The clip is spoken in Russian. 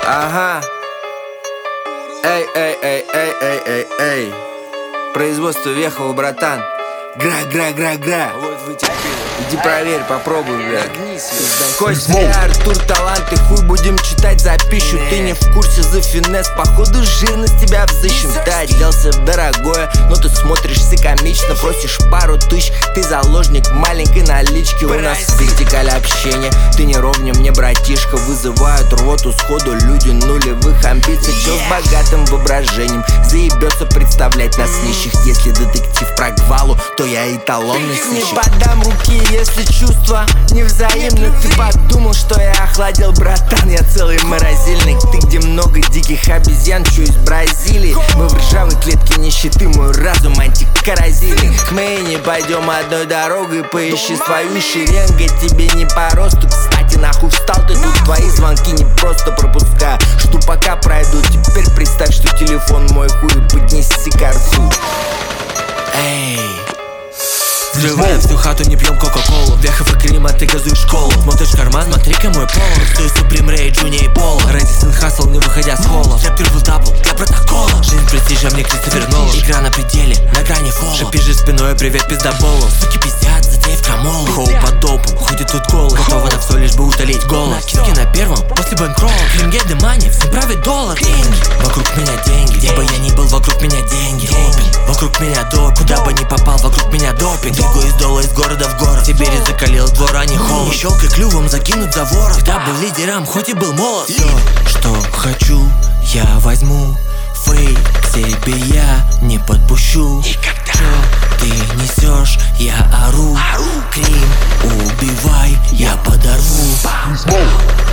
Ага. Эй, эй, эй, эй, эй, эй, эй. Производство Вехова, братан. Гра. Иди проверь, попробуй, бля. Костя, Артур, таланты, хуй будем читать за пищу. Ты не в курсе за финес, походу жирность тебя взыщем. Ты оделся в дорогое, но ты смотришься комично. Просишь пару тысяч, ты заложник маленькой налички. У нас вертикаль общения, ты не ровня мне, братишка. Вызывают рвоту сходу люди нулевых амбиций. Чел с богатым воображением заебется представлять нас нищих. Если детектив про гвалу, то я эталонный сыщик. Не подам руки, если чувства невзаимны. Ты подумал, что я охладел, братан, я целый морозильник. Ты, где много диких обезьян, чё из Бразилии. Мы в ржавой клетке нищеты, мой разум антикоррозийный. Мы не пойдем одной дорогой, поищи свою шеренгу. Тебе не по росту, кстати, нахуй встал ты тут. Твои звонки не просто пропускаю, жду пока пройдут. Теперь представь, что телефон мой хуй, поднеси ко рту. Эй, взрываем всю хату, не пьем кока-колу. Вехов и Крим, а ты газуешь школу. Смотришь в карман, смотри-ка мой поло. Стой, Суприм, Рэй, Джуни и Поло. Рэдисон Хассел, не выходя с холла. Рэп трипл дабл для протокола. Жизнь престижа, мне Кристофер Нолан. Игра на пределе, на грани фола. Шипишь спиной, привет пиздоболу. Суки пиздят, затея в крамолу. Хоу под допом, ходит тут колу. Готова на все, лишь бы утолить голод. Накидки на первом, после банкролла. Клингейт и мани, всем правит доллар. Деньги, вокруг меня деньги. Где бы я ни был, вокруг меня деньги. Допинг, вокруг меня допинг. Куда бы ни попал, вокруг меня допинг. Двигаю из дола, из города в город. Сибири закалил двор, а не холод. Не щелкай клювом, закинут за ворот. Когда был лидером, хоть и был молод. Все, что хочу, я возьму. Фейк себе я не подпущу. Чё ты несешь, я ору. Крим, убивай, я подорву.